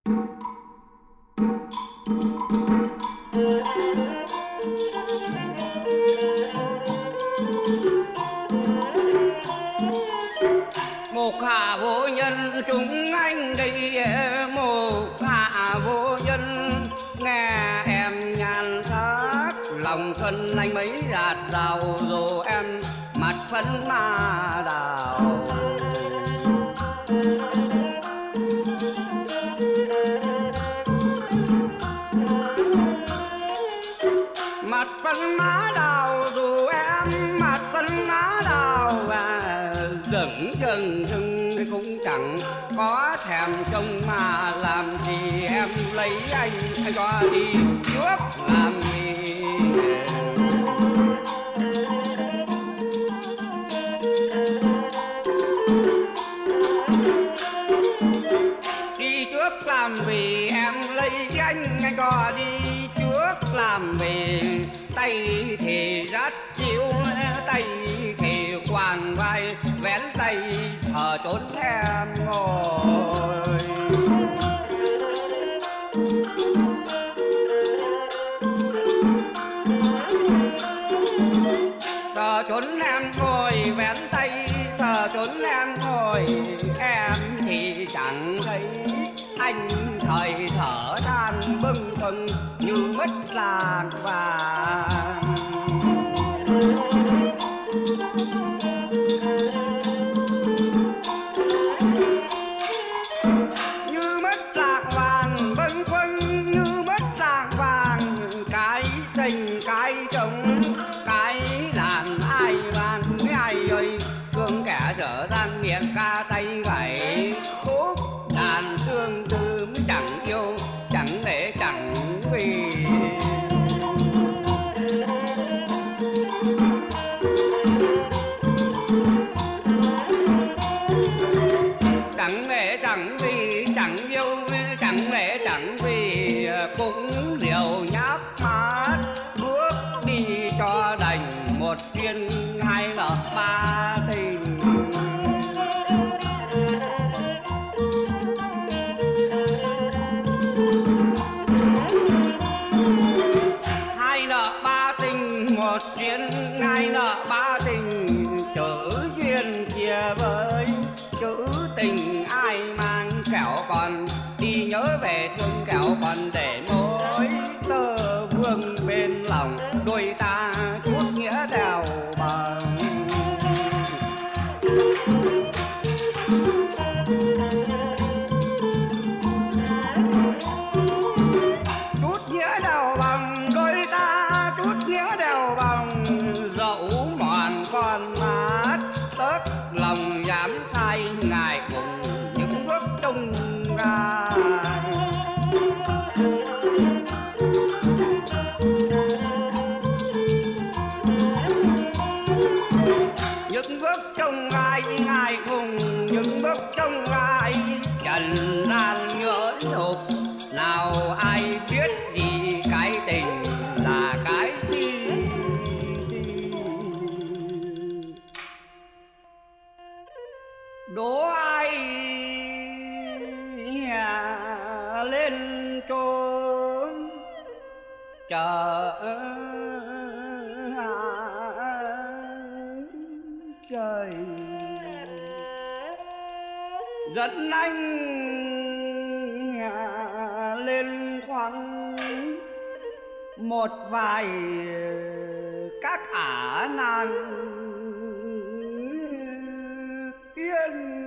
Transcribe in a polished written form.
Một hạ vô nhân chúng anh đi, một hạ vô nhân nghe em nhan sắc lòng thân anh mấy rạt rào, dù em mặt phấn ma đào. Mặt phấn má đào dù em mặt phấn má đào, và dừng dừng dừng cũng chẳng có thèm trông mà làm gì em lấy anh cho đi trước làm gì. Đi trước làm vì em lấy anh cho đi trước làm vì, tay thì rát chiếu tay thì quàng vai vén tay sờ trốn em ngồi. Sờ trốn em ngồi vén tay sờ trốn em ngồi, em thì chẳng thấy anh thời thở than bâng khuâng như mất lạc vàng. Như mất lạc vàng bâng khuâng như mất lạc vàng, cái xanh cái trống cái làn ai vàng ai ơi, thương kẻ dở dang miệng ca tay gảy khúc đàn tương tư chẳng yêu chẳng để chẳng vì. Chẳng để chẳng vì chẳng yêu chẳng để chẳng vì, cũng liều nháp mắt bước đi cho đành một duyên hai nợ ba tình. Hai nợ ba tình một duyên hai nợ ba tình, chữ duyên kia với chữ tình ai mang kẻo còn đi nhớ về thương kẻo còn để mối tơ vương bên lòng đôi ta chút nghĩa đèo bằng. Chút nghĩa đèo bằng đôi ta chút nghĩa đèo bằng, dẫu mòn con mắt tớt lòng dám sai ngài cùng những bước trông gai. Những bước trông gai ngài cùng những bước trông gai, trần gian nhỡ nhục nào ai biết gì cái tình là cái gì. Đố ai lên trốn chờ trời, dẫn anh lên khoáng một vài các ả nàng tiên.